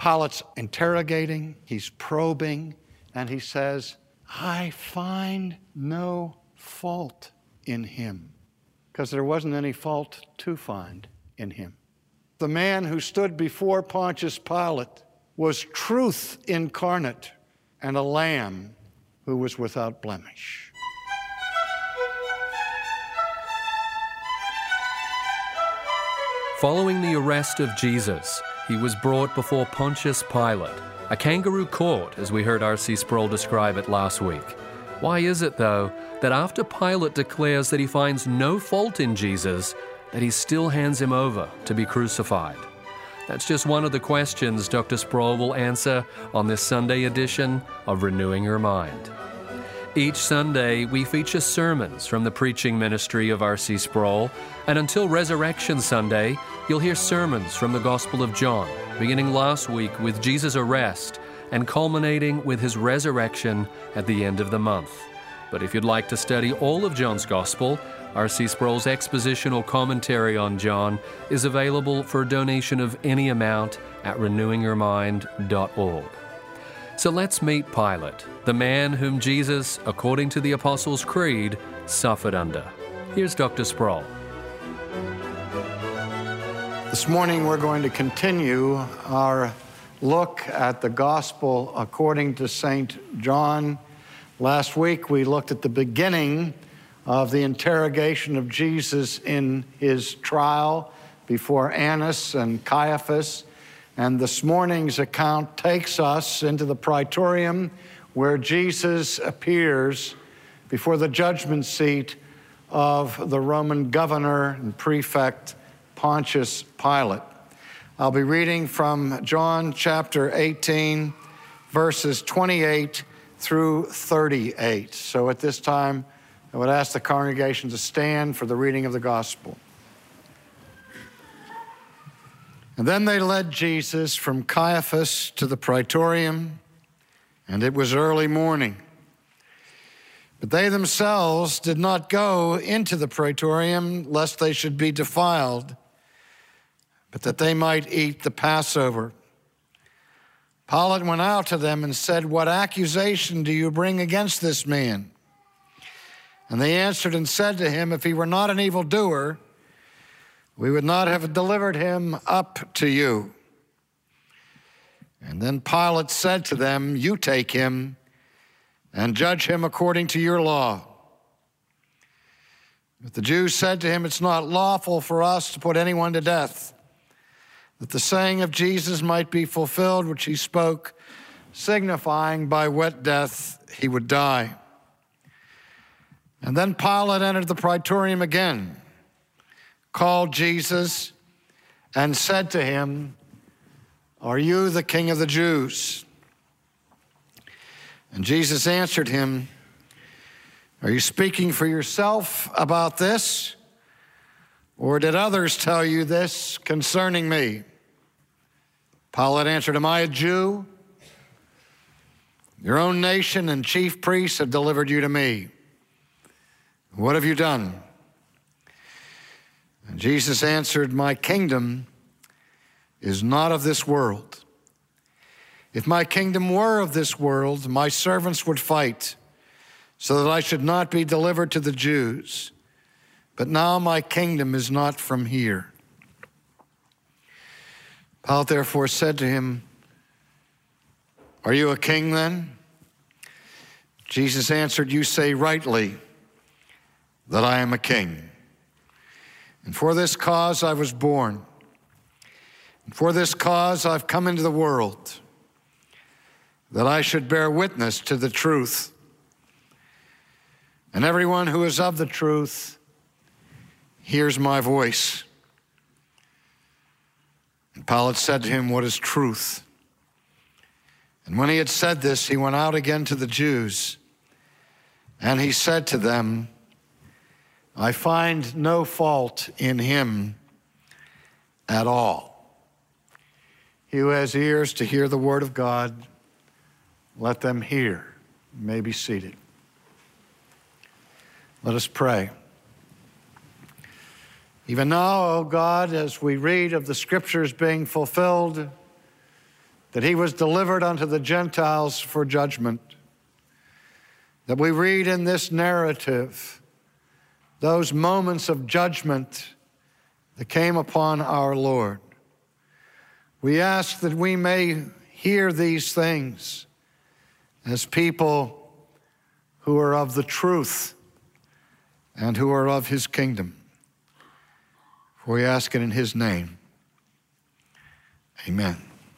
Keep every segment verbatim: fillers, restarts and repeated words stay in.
Pilate's interrogating, he's probing, and he says, I find no fault in him, because there wasn't any fault to find in him. The man who stood before Pontius Pilate was truth incarnate and a lamb who was without blemish. Following the arrest of Jesus, he was brought before Pontius Pilate, a kangaroo court, as we heard R C Sproul describe it last week. Why is it, though, that after Pilate declares that he finds no fault in Jesus, that he still hands him over to be crucified? That's just one of the questions Doctor Sproul will answer on this Sunday edition of Renewing Your Mind. Each Sunday, we feature sermons from the preaching ministry of R C Sproul, and until Resurrection Sunday, you'll hear sermons from the Gospel of John, beginning last week with Jesus' arrest and culminating with his resurrection at the end of the month. But if you'd like to study all of John's Gospel, R C Sproul's expositional commentary on John is available for a donation of any amount at renewing your mind dot org. So let's meet Pilate, the man whom Jesus, according to the Apostles' Creed, suffered under. Here's Doctor Sproul. This morning we're going to continue our look at the Gospel according to Saint John. Last week we looked at the beginning of the interrogation of Jesus in his trial before Annas and Caiaphas. And this morning's account takes us into the praetorium where Jesus appears before the judgment seat of the Roman governor and prefect Pontius Pilate. I'll be reading from John chapter eighteen, verses twenty-eight through thirty-eight. So at this time, I would ask the congregation to stand for the reading of the gospel. And then they led Jesus from Caiaphas to the praetorium, and it was early morning. But they themselves did not go into the praetorium, lest they should be defiled, but that they might eat the Passover. Pilate went out to them and said, "What accusation do you bring against this man?" And they answered and said to him, "If he were not an evildoer, we would not have delivered him up to you." And then Pilate said to them, "You take him and judge him according to your law." But the Jews said to him, "It's not lawful for us to put anyone to death," that the saying of Jesus might be fulfilled, which he spoke, signifying by what death he would die. And then Pilate entered the praetorium again, called Jesus, and said to him, "Are you the king of the Jews?" And Jesus answered him, "Are you speaking for yourself about this, or did others tell you this concerning me?" Pilate answered, "Am I a Jew? Your own nation and chief priests have delivered you to me. What have you done?" And Jesus answered, "My kingdom is not of this world. If my kingdom were of this world, my servants would fight so that I should not be delivered to the Jews. But now my kingdom is not from here." Pilate therefore said to him, "Are you a king then?" Jesus answered, "You say rightly that I am a king. And for this cause I was born. And for this cause I've come into the world, that I should bear witness to the truth. And everyone who is of the truth hears my voice." And Pilate said to him, "What is truth?" And when he had said this, he went out again to the Jews, and he said to them, "I find no fault in him at all." He who has ears to hear the word of God, let them hear. You may be seated. Let us pray. Even now, O God, as we read of the scriptures being fulfilled, that he was delivered unto the Gentiles for judgment, that we read in this narrative those moments of judgment that came upon our Lord. We ask that we may hear these things as people who are of the truth and who are of his kingdom. For we ask it in his name. Amen.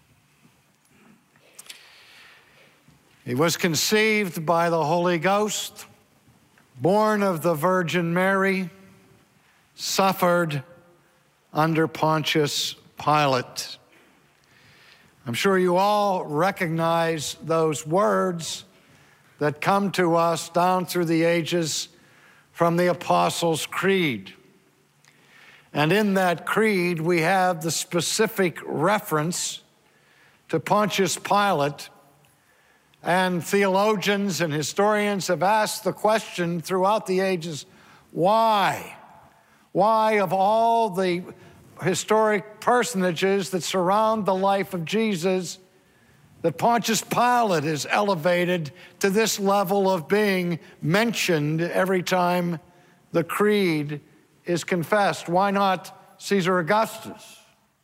He was conceived by the Holy Ghost, born of the Virgin Mary, suffered under Pontius Pilate. I'm sure you all recognize those words that come to us down through the ages from the Apostles' Creed. And in that creed, we have the specific reference to Pontius Pilate. And theologians and historians have asked the question throughout the ages, why? Why, of all the historic personages that surround the life of Jesus, that Pontius Pilate is elevated to this level of being mentioned every time the creed is confessed? Why not Caesar Augustus?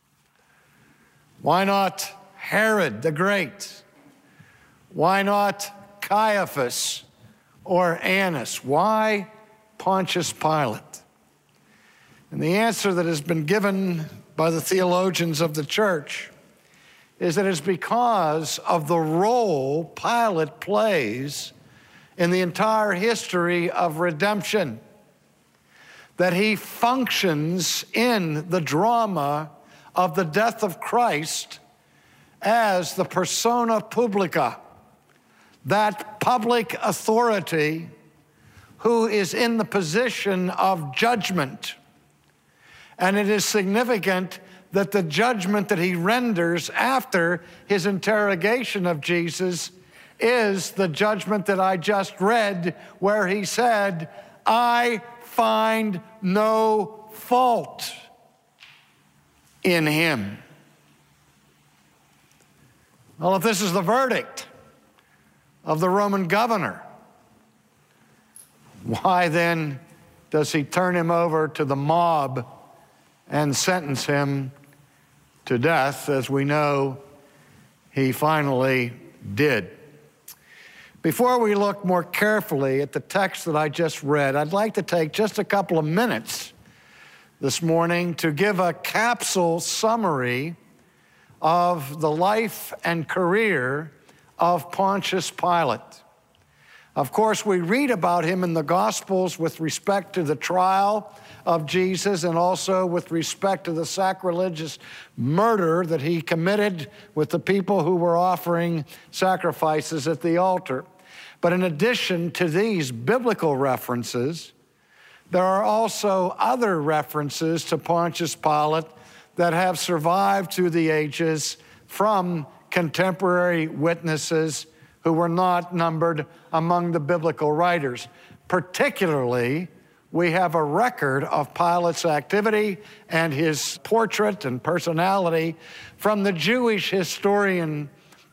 Why not Herod the Great? Why not Caiaphas or Annas? Why Pontius Pilate? And the answer that has been given by the theologians of the church is that it's because of the role Pilate plays in the entire history of redemption, that he functions in the drama of the death of Christ as the persona publica, that public authority who is in the position of judgment. And it is significant that the judgment that he renders after his interrogation of Jesus is the judgment that I just read, where he said, I find no fault in him. Well, if this is the verdict of the Roman governor, why then does he turn him over to the mob and sentence him to death, as we know he finally did? Before we look more carefully at the text that I just read, I'd like to take just a couple of minutes this morning to give a capsule summary of the life and career of Pontius Pilate. Of course, we read about him in the Gospels with respect to the trial of Jesus and also with respect to the sacrilegious murder that he committed with the people who were offering sacrifices at the altar. But in addition to these biblical references, there are also other references to Pontius Pilate that have survived through the ages from contemporary witnesses who were not numbered among the biblical writers. Particularly, we have a record of Pilate's activity and his portrait and personality from the Jewish historian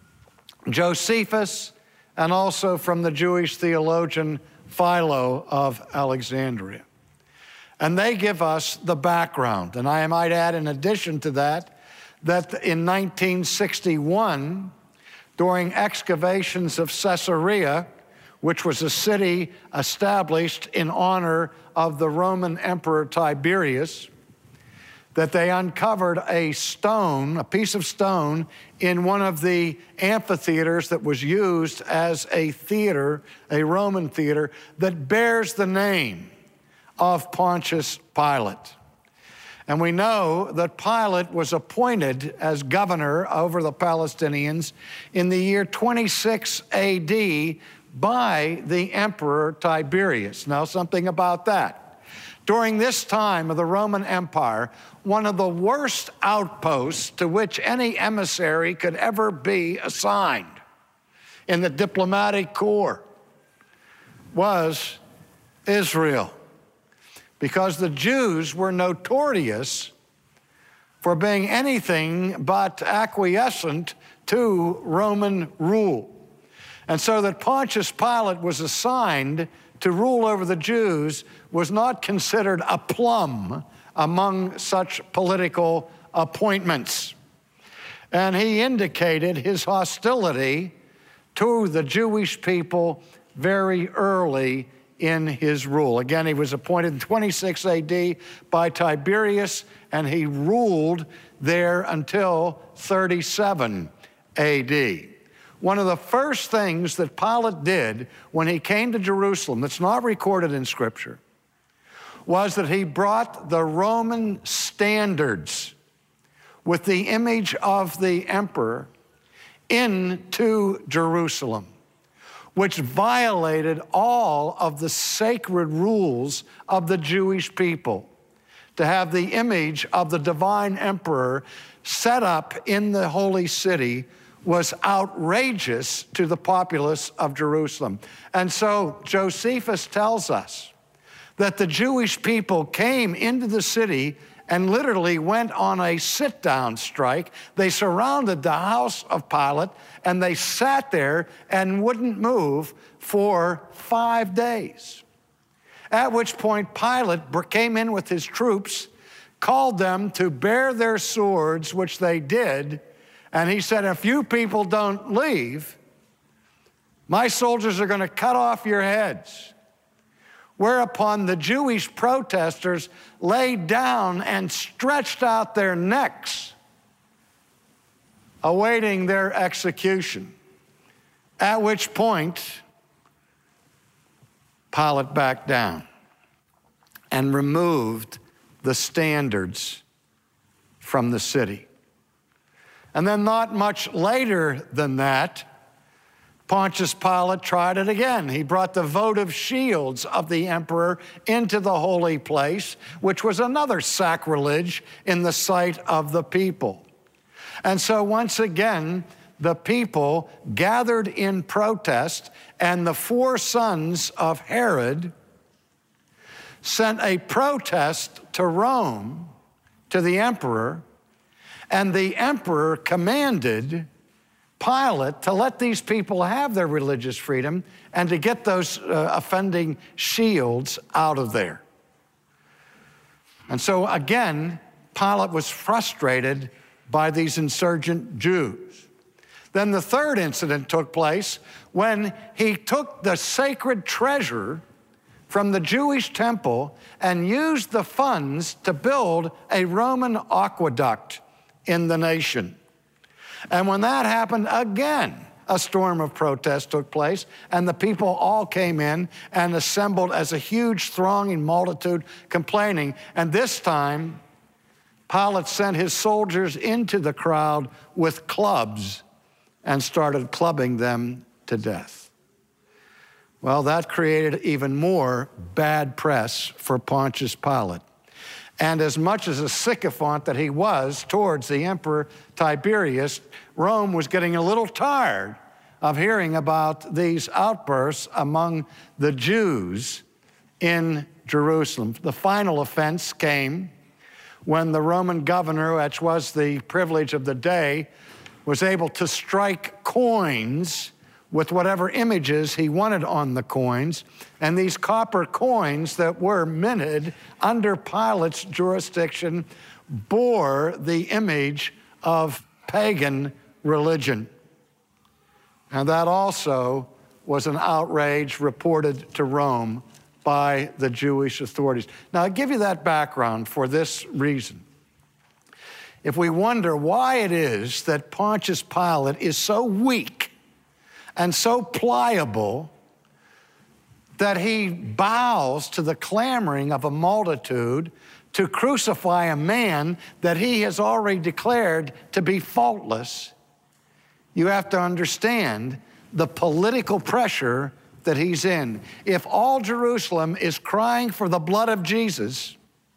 Josephus and also from the Jewish theologian Philo of Alexandria. And they give us the background. And I might add, in addition to that, that in nineteen sixty-one, during excavations of Caesarea, which was a city established in honor of the Roman Emperor Tiberius, that they uncovered a stone, a piece of stone, in one of the amphitheaters that was used as a theater, a Roman theater, that bears the name of Pontius Pilate. And we know that Pilate was appointed as governor over the Palestinians in the year twenty-six A D by the Emperor Tiberius. Now, something about that. During this time of the Roman Empire, one of the worst outposts to which any emissary could ever be assigned in the diplomatic corps was Israel, because the Jews were notorious for being anything but acquiescent to Roman rule. And so that Pontius Pilate was assigned to rule over the Jews was not considered a plum among such political appointments. And he indicated his hostility to the Jewish people very early in his rule. Again, he was appointed in twenty-six A D by Tiberius, and he ruled there until thirty-seven A D. One of the first things that Pilate did when he came to Jerusalem, that's not recorded in Scripture, was that he brought the Roman standards with the image of the emperor into Jerusalem, which violated all of the sacred rules of the Jewish people. To have the image of the divine emperor set up in the holy city was outrageous to the populace of Jerusalem. And so Josephus tells us that the Jewish people came into the city and literally went on a sit-down strike. They surrounded the house of Pilate, and they sat there and wouldn't move for five days. At which point Pilate came in with his troops, called them to bear their swords, which they did, and he said, if you people don't leave, my soldiers are going to cut off your heads. Whereupon the Jewish protesters laid down and stretched out their necks, awaiting their execution. At which point, Pilate backed down and removed the standards from the city. And then not much later than that, Pontius Pilate tried it again. He brought the votive shields of the emperor into the holy place, which was another sacrilege in the sight of the people. And so once again, the people gathered in protest, and the four sons of Herod sent a protest to Rome, to the emperor, and the emperor commanded Pilate to let these people have their religious freedom and to get those uh, offending shields out of there. And so again, Pilate was frustrated by these insurgent Jews. Then the third incident took place when he took the sacred treasure from the Jewish temple and used the funds to build a Roman aqueduct in the nation. And when that happened, again, a storm of protest took place, and the people all came in and assembled as a huge thronging multitude complaining. And this time, Pilate sent his soldiers into the crowd with clubs and started clubbing them to death. Well, that created even more bad press for Pontius Pilate. And as much as a sycophant that he was towards the Emperor Tiberius, Rome was getting a little tired of hearing about these outbursts among the Jews in Jerusalem. The final offense came when the Roman governor, which was the privilege of the day, was able to strike coins with whatever images he wanted on the coins. And these copper coins that were minted under Pilate's jurisdiction bore the image of pagan religion. And that also was an outrage reported to Rome by the Jewish authorities. Now, I give you that background for this reason. If we wonder why it is that Pontius Pilate is so weak and so pliable that he bows to the clamoring of a multitude to crucify a man that he has already declared to be faultless, you have to understand the political pressure that he's in. If all Jerusalem is crying for the blood of Jesus,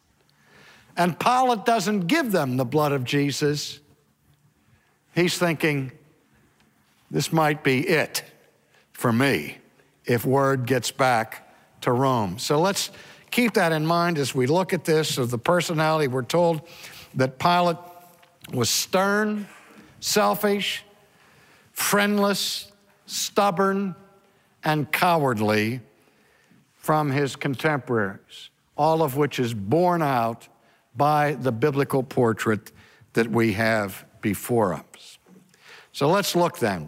and Pilate doesn't give them the blood of Jesus, he's thinking, this might be it for me if word gets back to Rome. So let's keep that in mind as we look at this of the personality. We're told that Pilate was stern, selfish, friendless, stubborn, and cowardly from his contemporaries, all of which is borne out by the biblical portrait that we have before us. So let's look then.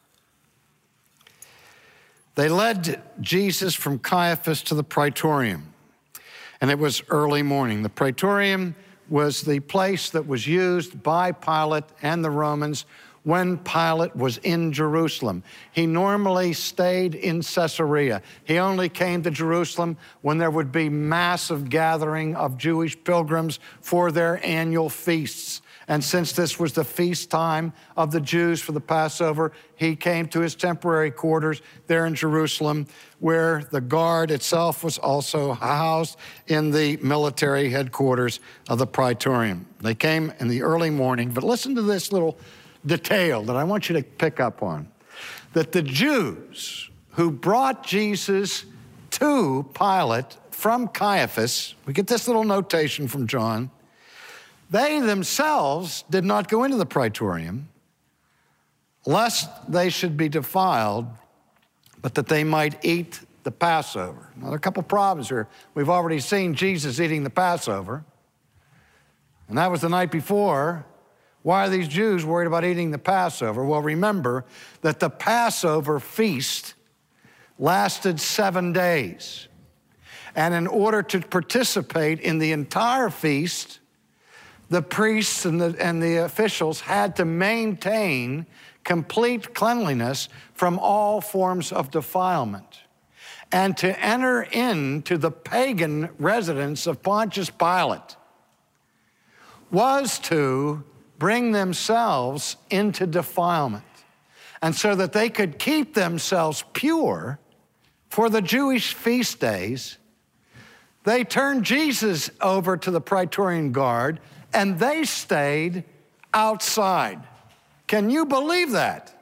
They led Jesus from Caiaphas to the Praetorium, and it was early morning. The Praetorium was the place that was used by Pilate and the Romans when Pilate was in Jerusalem. He normally stayed in Caesarea. He only came to Jerusalem when there would be massive gathering of Jewish pilgrims for their annual feasts. And since this was the feast time of the Jews for the Passover, he came to his temporary quarters there in Jerusalem, where the guard itself was also housed in the military headquarters of the Praetorium. They came in the early morning, but listen to this little detail that I want you to pick up on, that the Jews who brought Jesus to Pilate from Caiaphas, we get this little notation from John, they themselves did not go into the Praetorium, lest they should be defiled, but that they might eat the Passover. Now, there are a couple problems here. We've already seen Jesus eating the Passover, and that was the night before. Why are these Jews worried about eating the Passover? Well, remember that the Passover feast lasted seven days. And in order to participate in the entire feast, the priests and the, and the officials had to maintain complete cleanliness from all forms of defilement. And to enter into the pagan residence of Pontius Pilate was to bring themselves into defilement. And so that they could keep themselves pure for the Jewish feast days, they turned Jesus over to the Praetorian Guard, and they stayed outside. Can you believe that?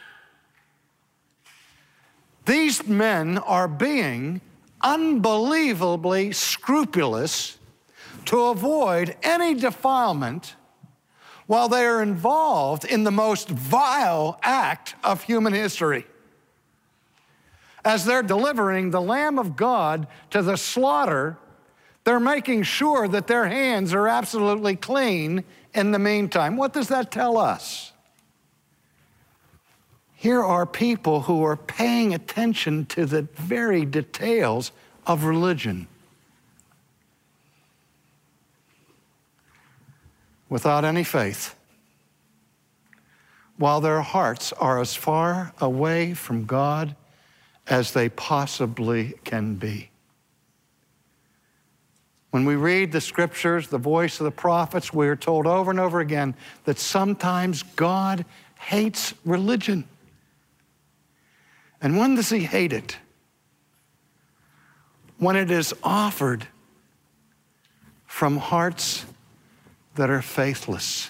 These men are being unbelievably scrupulous to avoid any defilement while they are involved in the most vile act of human history. As they're delivering the Lamb of God to the slaughter, they're making sure that their hands are absolutely clean in the meantime. What does that tell us? Here are people who are paying attention to the very details of religion without any faith, while their hearts are as far away from God as they possibly can be. When we read the scriptures, the voice of the prophets, we are told over and over again that sometimes God hates religion. And when does he hate it? When it is offered from hearts that are faithless.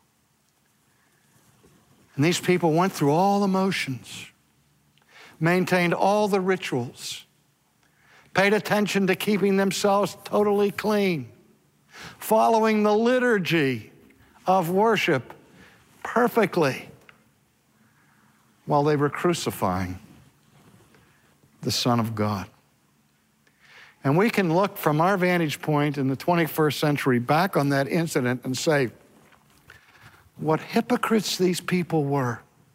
And these people went through all the motions, maintained all the rituals, paid attention to keeping themselves totally clean, following the liturgy of worship perfectly while they were crucifying the Son of God. And we can look from our vantage point in the twenty-first century back on that incident and say, what hypocrites these people were.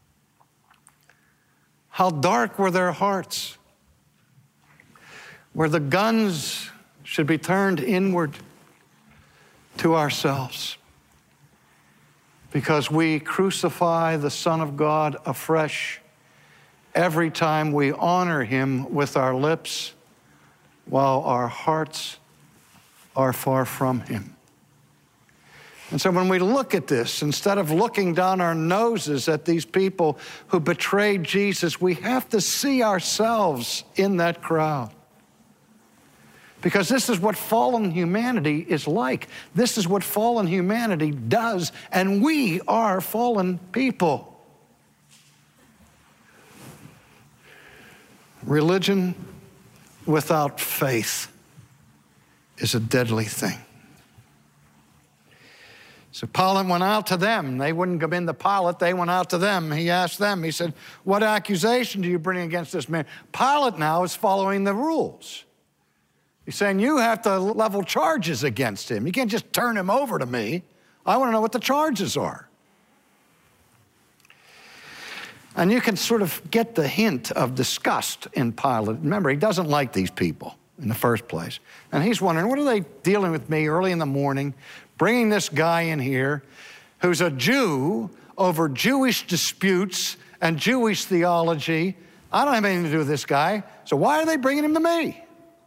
How dark were their hearts, where the guns should be turned inward to ourselves, because we crucify the Son of God afresh every time we honor him with our lips while our hearts are far from him. And so when we look at this, instead of looking down our noses at these people who betrayed Jesus, we have to see ourselves in that crowd. Because this is what fallen humanity is like. This is what fallen humanity does, and we are fallen people. Religion without faith is a deadly thing. So Pilate went out to them. They wouldn't come in to Pilate. They went out to them. He asked them, he said, what accusation do you bring against this man? Pilate now is following the rules. He's saying, you have to level charges against him. You can't just turn him over to me. I want to know what the charges are. And you can sort of get the hint of disgust in Pilate. Remember, he doesn't like these people in the first place. And he's wondering, what are they dealing with me early in the morning, bringing this guy in here who's a Jew over Jewish disputes and Jewish theology. I don't have anything to do with this guy, so why are they bringing him to me?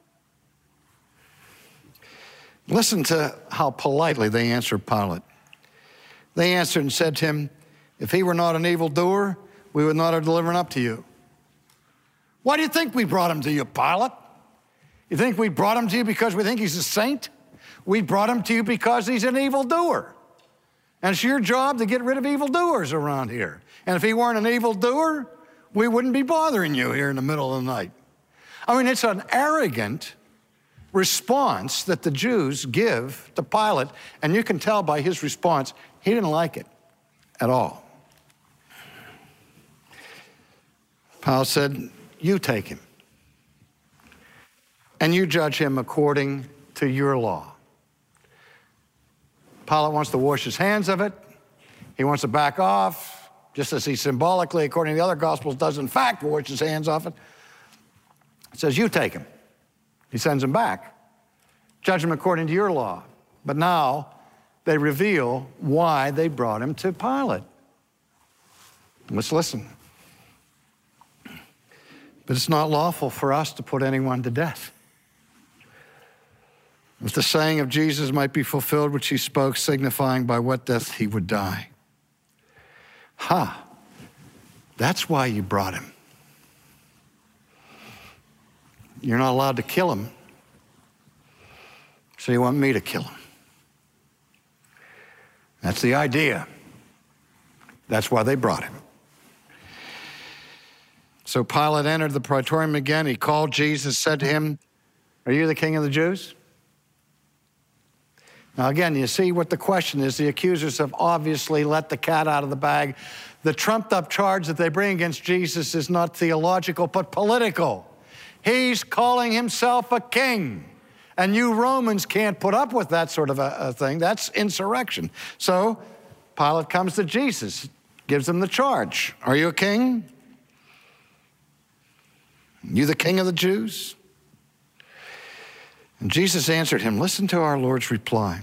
Listen to how politely they answered Pilate. They answered and said to him, if he were not an evildoer, we would not have delivered him up to you. Why do you think we brought him to you, Pilate? You think we brought him to you because we think he's a saint? We brought him to you because he's an evildoer. And it's your job to get rid of evildoers around here. And if he weren't an evildoer, we wouldn't be bothering you here in the middle of the night. I mean, it's an arrogant response that the Jews give to Pilate, and you can tell by his response, he didn't like it at all. Pilate said, you take him, and you judge him according to your law. Pilate wants to wash his hands of it. He wants to back off, just as he symbolically, according to the other Gospels, does in fact wash his hands off it. It says, you take him. He sends him back. Judge him according to your law. But now they reveal why they brought him to Pilate. Let's listen. But it's not lawful for us to put anyone to death. If the saying of Jesus might be fulfilled, which he spoke, signifying by what death he would die. Ha! That's why you brought him. You're not allowed to kill him, so you want me to kill him. That's the idea. That's why they brought him. So Pilate entered the praetorium again. He called Jesus, said to him, are you the king of the Jews? Now again, you see what the question is. The accusers have obviously let the cat out of the bag. The trumped up charge that they bring against Jesus is not theological, but political. He's calling himself a king. And you Romans can't put up with that sort of a, a thing. That's insurrection. So Pilate comes to Jesus, gives him the charge. Are you a king? You the king of the Jews? And Jesus answered him, listen to our Lord's reply.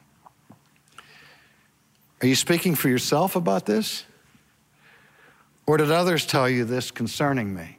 Are you speaking for yourself about this? Or did others tell you this concerning me?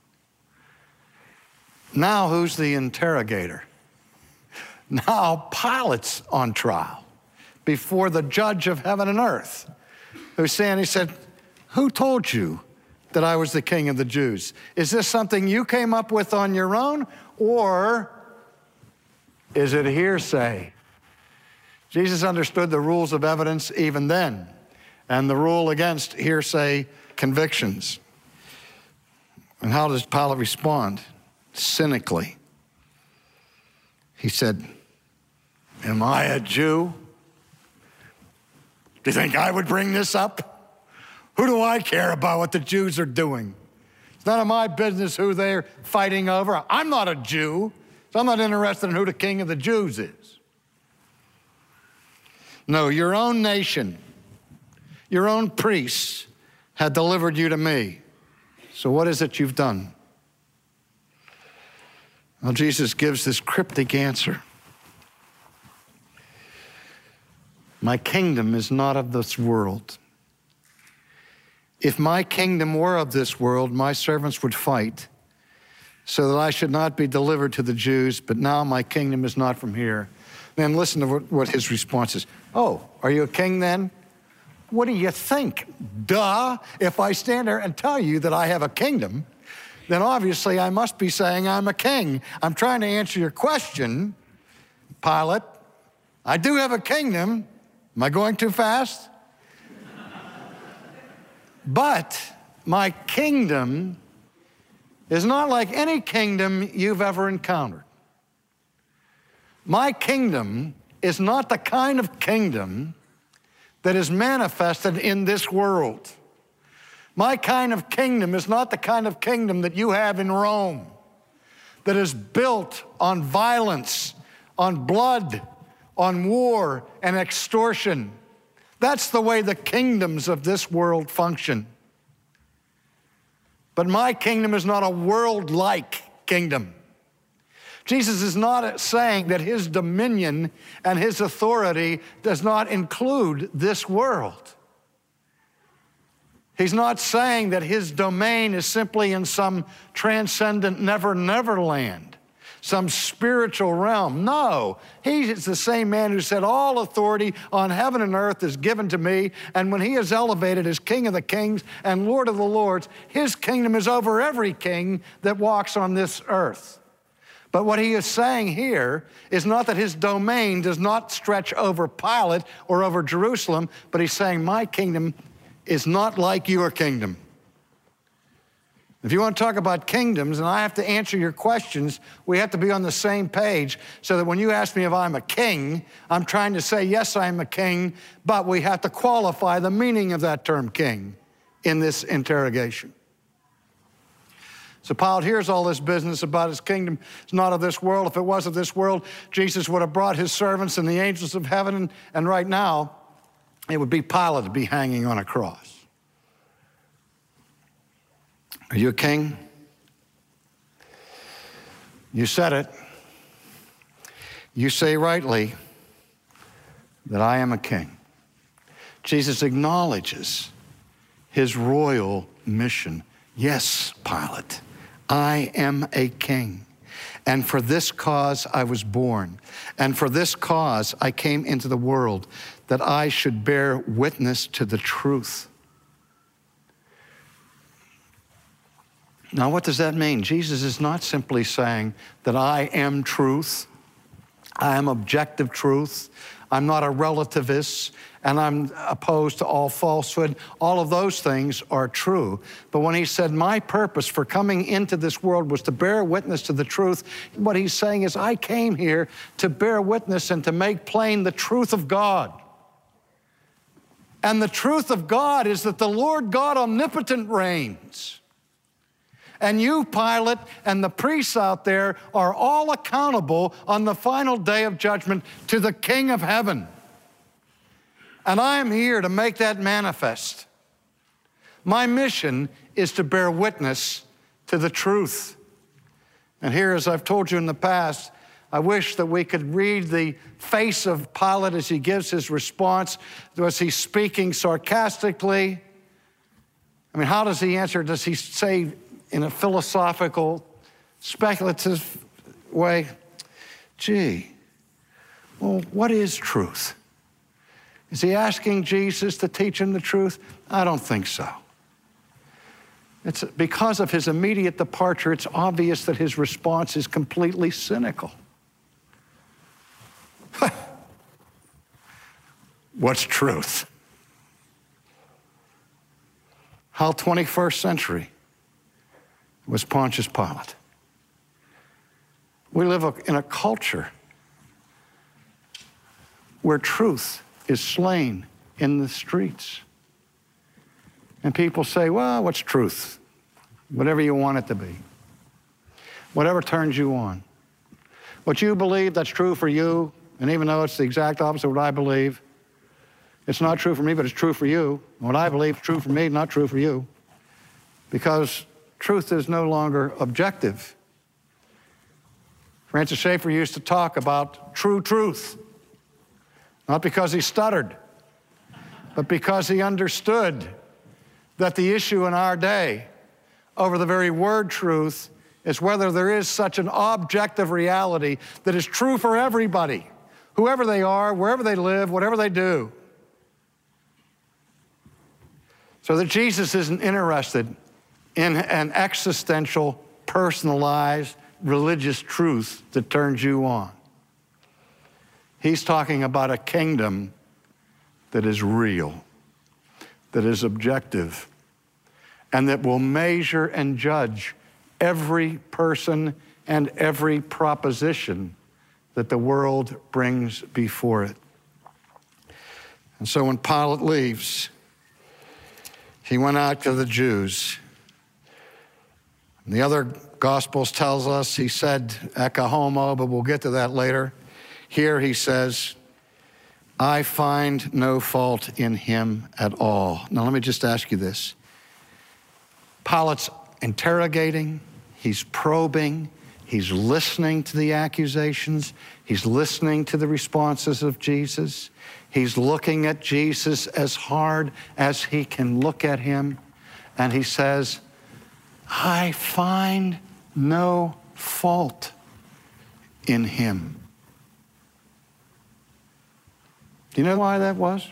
Now who's the interrogator? Now Pilate's on trial before the judge of heaven and earth, who's saying, he said, who told you that I was the king of the Jews? Is this something you came up with on your own, or is it hearsay? Jesus understood the rules of evidence even then, and the rule against hearsay convictions. And how does Pilate respond? Cynically. He said, am I a Jew? Do you think I would bring this up? Who do I care about what the Jews are doing? It's none of my business who they're fighting over. I'm not a Jew, so I'm not interested in who the king of the Jews is. No, your own nation, your own priests had delivered you to me. So what is it you've done? Well, Jesus gives this cryptic answer. My kingdom is not of this world. If my kingdom were of this world, my servants would fight so that I should not be delivered to the Jews, but now my kingdom is not from here. Then listen to what, what his response is. Oh, are you a king then? What do you think? Duh, if I stand there and tell you that I have a kingdom, then obviously I must be saying I'm a king. I'm trying to answer your question, Pilate. I do have a kingdom. Am I going too fast? But my kingdom is not like any kingdom you've ever encountered. My kingdom is not the kind of kingdom that is manifested in this world. My kind of kingdom is not the kind of kingdom that you have in Rome, that is built on violence, on blood, on war and extortion. That's the way the kingdoms of this world function. But my kingdom is not a world-like kingdom. Jesus is not saying that his dominion and his authority does not include this world. He's not saying that his domain is simply in some transcendent never, never land, some spiritual realm. No, he is the same man who said, all authority on heaven and earth is given to me. And when he is elevated as King of the kings and Lord of the lords, his kingdom is over every king that walks on this earth. But what he is saying here is not that his domain does not stretch over Pilate or over Jerusalem, but he's saying my kingdom is not like your kingdom. If you want to talk about kingdoms, and I have to answer your questions, we have to be on the same page so that when you ask me if I'm a king, I'm trying to say, yes, I'm a king, but we have to qualify the meaning of that term king in this interrogation. So Pilate hears all this business about his kingdom. It's not of this world. If it was of this world, Jesus would have brought his servants and the angels of heaven, and, and right now, it would be Pilate to be hanging on a cross. Are you a king? You said it. You say rightly that I am a king. Jesus acknowledges his royal mission. Yes, Pilate, I am a king. And for this cause I was born. And for this cause I came into the world, that I should bear witness to the truth. Now, what does that mean? Jesus is not simply saying that I am truth. I am objective truth. I'm not a relativist, and I'm opposed to all falsehood. All of those things are true. But when he said, my purpose for coming into this world was to bear witness to the truth, what he's saying is, I came here to bear witness and to make plain the truth of God. And the truth of God is that the Lord God omnipotent reigns. And you, Pilate, and the priests out there are all accountable on the final day of judgment to the King of heaven. And I am here to make that manifest. My mission is to bear witness to the truth. And here, as I've told you in the past, I wish that we could read the face of Pilate as he gives his response. Was he speaking sarcastically? I mean, how does he answer? Does he say in a philosophical, speculative way, gee, well, what is truth? Is he asking Jesus to teach him the truth? I don't think so. It's because of his immediate departure, it's obvious that his response is completely cynical. What's truth? How twenty-first century was Pontius Pilate? We live in a culture where truth is slain in the streets. And people say, well, what's truth? Whatever you want it to be. Whatever turns you on. What you believe, that's true for you. And even though it's the exact opposite of what I believe, it's not true for me, but it's true for you. What I believe is true for me, not true for you. Because truth is no longer objective. Francis Schaeffer used to talk about true truth, not because he stuttered, but because he understood that the issue in our day over the very word truth is whether there is such an objective reality that is true for everybody, whoever they are, wherever they live, whatever they do. So that Jesus isn't interested in an existential, personalized, religious truth that turns you on. He's talking about a kingdom that is real, that is objective, and that will measure and judge every person and every proposition that the world brings before it. And so when Pilate leaves, he went out to the Jews. And the other Gospels tells us he said, ecce homo, but we'll get to that later. Here he says, I find no fault in him at all. Now let me just ask you this. Pilate's interrogating, he's probing, he's listening to the accusations, he's listening to the responses of Jesus. He's looking at Jesus as hard as he can look at him, and he says, I find no fault in him. Do you know why that was?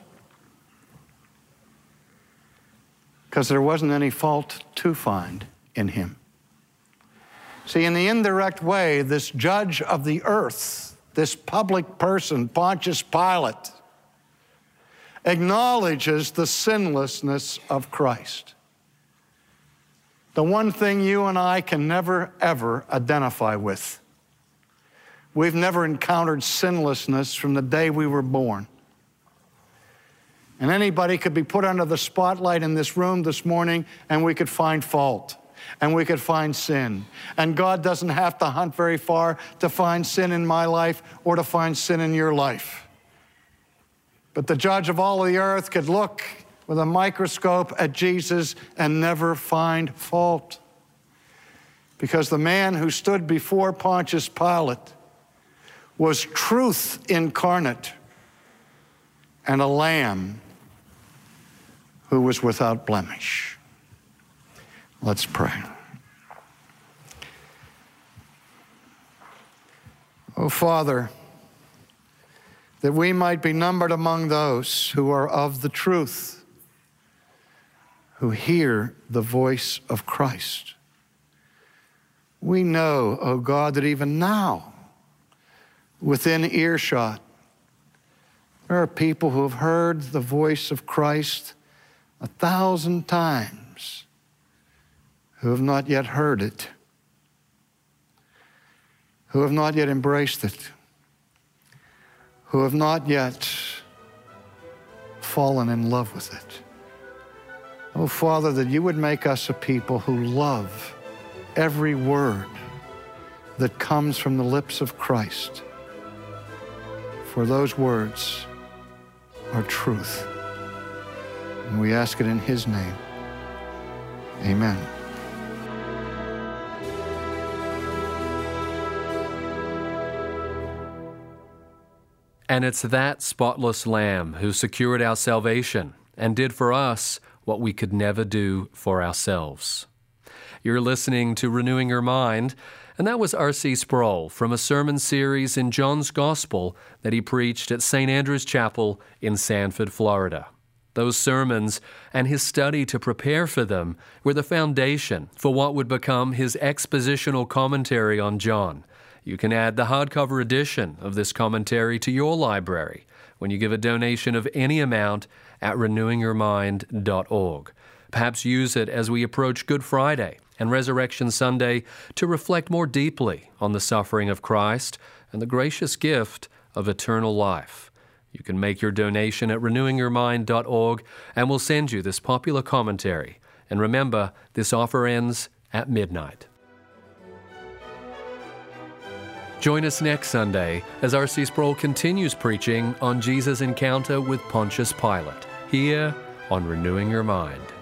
Because there wasn't any fault to find in him. See, in the indirect way, this judge of the earth, this public person, Pontius Pilate, acknowledges the sinlessness of Christ. The one thing you and I can never, ever identify with. We've never encountered sinlessness from the day we were born. And anybody could be put under the spotlight in this room this morning and we could find fault and we could find sin. And God doesn't have to hunt very far to find sin in my life or to find sin in your life. But the judge of all the earth could look with a microscope at Jesus and never find fault. Because the man who stood before Pontius Pilate was truth incarnate and a lamb who was without blemish. Let's pray. Oh, Father, that we might be numbered among those who are of the truth, who hear the voice of Christ. We know, oh God, that even now, within earshot, there are people who have heard the voice of Christ a thousand times, who have not yet heard it, who have not yet embraced it, who have not yet fallen in love with it. Oh, Father, that you would make us a people who love every word that comes from the lips of Christ, for those words are truth. And we ask it in his name. Amen. And it's that spotless Lamb who secured our salvation and did for us what we could never do for ourselves. You're listening to Renewing Your Mind, and that was R C Sproul from a sermon series in John's Gospel that he preached at Saint Andrew's Chapel in Sanford, Florida. Those sermons and his study to prepare for them were the foundation for what would become his expositional commentary on John. You can add the hardcover edition of this commentary to your library when you give a donation of any amount at renewing your mind dot org. Perhaps use it as we approach Good Friday and Resurrection Sunday to reflect more deeply on the suffering of Christ and the gracious gift of eternal life. You can make your donation at renewing your mind dot org and we'll send you this popular commentary. And remember, this offer ends at midnight. Join us next Sunday as R C Sproul continues preaching on Jesus' encounter with Pontius Pilate, here on Renewing Your Mind.